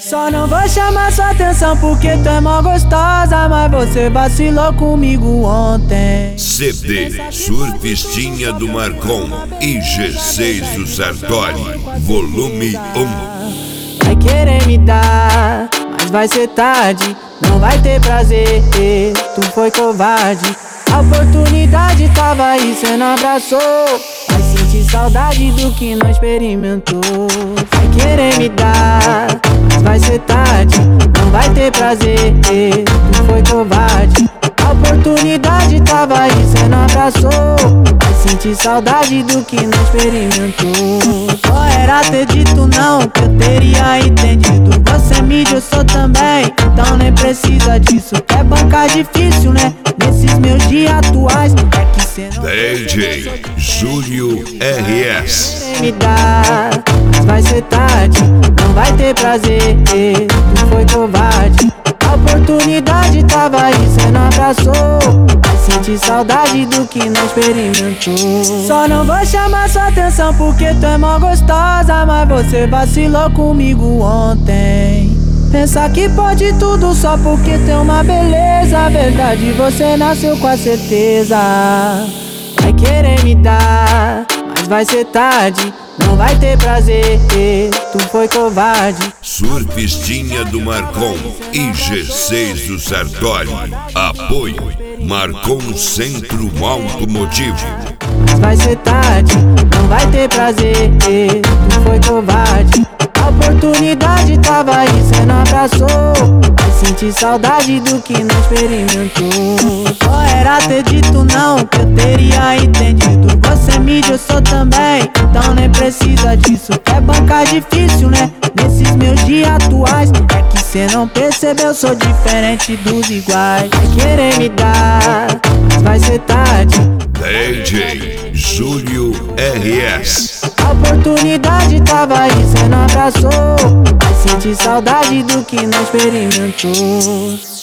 Só não vou chamar sua atenção porque tu é mó gostosa, mas você vacilou comigo ontem. CD Surfistinha do Marcon e G6 do Sartori, volume 1. Vai querer me dar, mas vai ser tarde, não vai ter prazer, tu foi covarde. A oportunidade tava aí, cê não abraçou. Vai sentir saudade do que não experimentou. Vai querer me dar, mas vai ser tarde, não vai ter prazer, tu foi covarde. A oportunidade tava aí, cê não abraçou. Vai sentir saudade do que não experimentou. Só era ter dito não, que eu teria entendido. Você mídia, eu sou também, então nem precisa disso. É bancar difícil, né? Nesses meus dias atuais, é que cê não DJ Júlio RS. me dá, mas vai ser tarde, não vai ter prazer, tu foi covarde. A oportunidade tava aí, cê não abraçou. Vai sentir saudade do que não experimentou. Só não vou chamar sua atenção porque tu é mó gostosa, mas você vacilou comigo ontem. Pensa que pode tudo só porque tem uma beleza. A verdade, você nasceu com a certeza. Vai querer me dar, mas vai ser tarde, não vai ter prazer, tu foi covarde. Surfistinha do Marcon e G6 do Sartori. Apoio Marcon Centro Automotivo. Mas vai ser tarde, não vai ter prazer, tu foi covarde. A oportunidade tava aí, cê não abraçou. Vai sentir saudade do que não experimentou. Só era ter dito não, que eu teria entendido. Você mídia, eu sou também, então nem precisa disso. É bancar difícil, né? Nesses meus dias atuais, é que cê não percebeu, sou diferente dos iguais. Vai querer me dar, mas vai ser tarde. DJ Júlio RS. A oportunidade tava aí, cê não abraçou. Vai sentir saudade do que não experimentou.